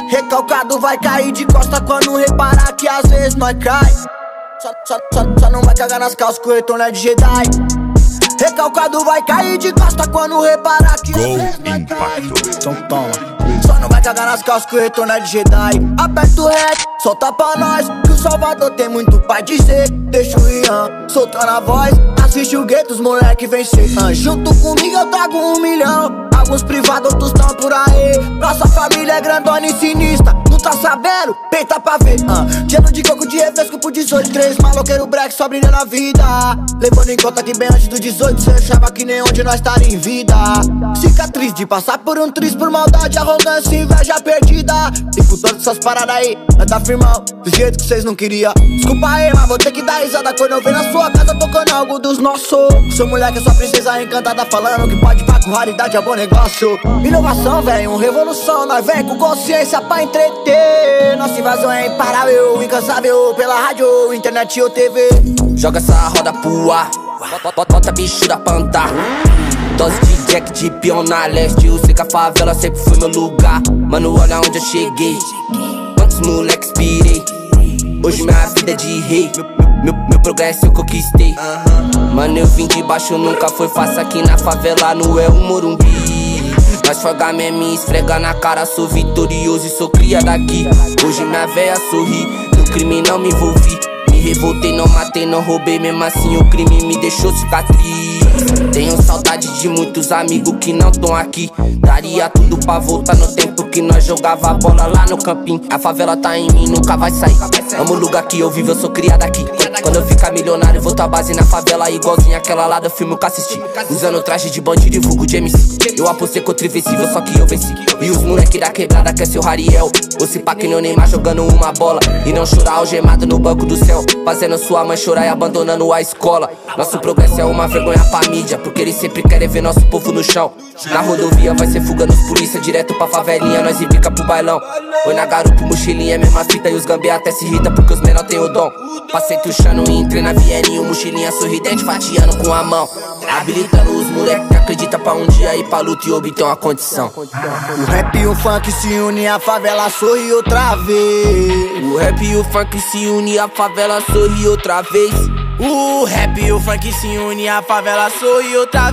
Recalcado vai cair de costa quando reparar que às vezes nós cai. Só não vai cagar nas calças que o retorno é de Jedi. Recalcado vai cair de costa quando reparar que às vezes nós cai. Então toma. Só não vai cagar nas calças que o retorno é de Jedi. Aperta o rec, solta pra nós que o Salvador tem muito pra dizer. Deixa o Ian soltando a voz. Assiste o gueto, os moleque vencer. Junto comigo eu trago 1 milhão. Alguns privados, outros tão por aí. Nossa família é grandona e sinistra. Não tá sabendo? Peita pra ver. Gelo de coco de refresco por 18. 3 maloqueiro break só brilha na vida. Levando em conta que bem antes do 18 cê achava que nem onde nós estaria em vida. Cicatriz de passar por um triz por maldade, arrogância e inveja perdida. E por todas essas paradas aí, nós tá firmão do jeito que cês não queria. Desculpa aí, mas vou ter que dar risada quando eu ver na sua casa tocando algo dos nossos. Seu moleque é sua princesa encantada falando que pode pá com raridade é bom negócio. Inovação, velho, revolução. Nós vem com consciência pra entreter. Nossa invasão é imparável, incansável. Pela rádio, internet ou TV. Joga essa roda pro ar, bota bicho da panta. Dose de jack de peão na leste. Eu sei que a favela sempre foi meu lugar. Mano, olha onde eu cheguei. Quantos moleques pirei. Hoje minha vida é de rei. Meu progresso eu conquistei. Mano, eu vim de baixo, nunca foi fácil aqui na favela. Não é o Morumbi. Mas folga mesmo e esfrega na cara. Sou vitorioso e sou cria daqui. Hoje minha véia sorri. No crime não me envolvi. Me revoltei, não matei, não roubei. Mesmo assim o crime me deixou cicatriz. Tenho saudade de muitos amigos que não tão aqui. Daria tudo pra voltar no tempo que nós jogava bola lá no campinho. A favela tá em mim, nunca vai sair. Amo o lugar que eu vivo, eu sou criado aqui. Quando eu ficar milionário, vou tua base na favela. Igualzinho aquela lá do filme que assisti. Usando traje de bandido e vulgo de MC. Eu apostei contra o invencível, só que eu venci. E os moleque da quebrada quer ser o Rariel. Ou se pá que nem o Neymar jogando uma bola. E não chorar algemado no banco do céu. Fazendo sua mãe chorar e abandonando a escola. Nosso progresso é uma vergonha pra mídia, porque eles sempre querem ver nosso povo no chão. Na rodovia vai ser fuga nos polícia, direto pra favelinha, nós e fica pro bailão. Oi na garupa, mochilinha, mesma fita. E os gambê até se irrita porque os menor tem o dom. Passei tuchando e entrei na Vieninho, mochilinha sorridente, fatiando com a mão. Habilitando os moleques que acredita pra um dia ir pra luta e obter uma condição. O rap e o funk se unem, a favela sorri outra vez. O rap e o funk se unem, a favela sorri outra vez. O rap e o funk se unem, a favela sorri outra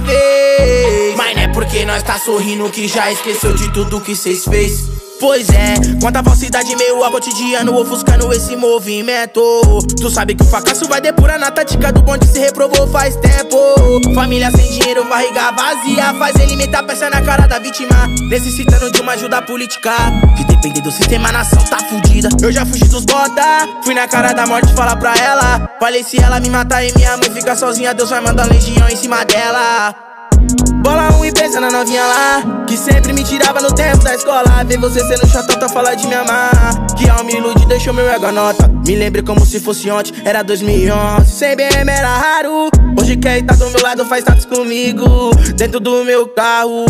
vez. Mas não é porque nós tá sorrindo que já esqueceu de tudo que cês fez. Pois é, quanta falsidade meio ao cotidiano, ofuscando esse movimento. Tu sabe que o fracasso vai depurar na tática do bonde, se reprovou faz tempo. Família sem dinheiro, barriga vazia, faz ele meter peça na cara da vítima, necessitando de uma ajuda política. De depender do sistema, a nação tá fudida. Eu já fugi dos bota, fui na cara da morte falar pra ela. Falei se ela me matar e minha mãe ficar sozinha, Deus vai mandar legião em cima dela. Bola e pensa na novinha lá, que sempre me tirava no tempo da escola. Ver você sendo chatão, tá falando de me amar. Que ao me iludir deixou meu ego nota. Me lembrei como se fosse ontem, era 2011. Sem BM era raro. Hoje quer estar do meu lado, faz status comigo dentro do meu carro.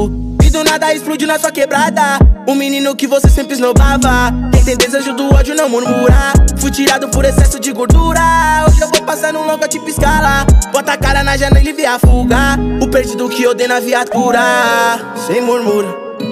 E do nada explodiu na sua quebrada, o menino que você sempre esnobava. Quem tem desejo do ódio não murmura. Fui tirado por excesso de gordura. Hoje eu vou passar num longa tipo escala. Bota a cara na janela e vê a fuga. O perdido que eu dei na viatura. Sem murmura.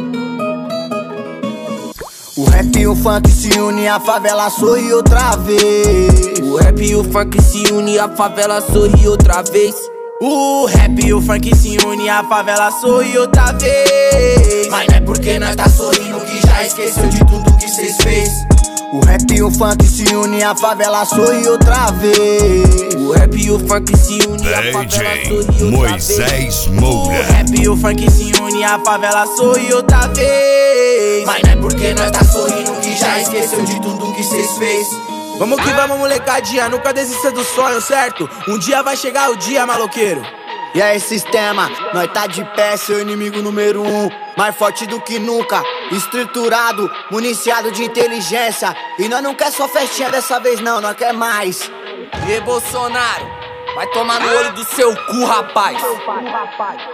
O rap e o funk se unem, a favela sorri outra vez. O rap e o funk se unem, a favela sorri outra vez. O rap e o funk se unem, a favela sorri outra vez. Mas não é porque nós tá sorrindo que já esqueceu de tudo que cês fez. O rap e o funk se unem, a favela sorri outra vez. O rap e o funk se unem, a favela sorri outra vez. Moisés Moura. O rap e o funk se unem, a favela sorri outra vez. Mas não é porque nós tá sorrindo que já esqueceu de tudo que cês fez. Vamos que vamos, molecadinha, nunca desista do sonho, certo? Um dia vai chegar o dia, maloqueiro. E aí, sistema, nós tá de pé, seu inimigo número 1. Mais forte do que nunca, estruturado, municiado de inteligência. E nós não quer só festinha dessa vez não, nós quer mais. E Bolsonaro, vai tomar no olho do seu cu, rapaz.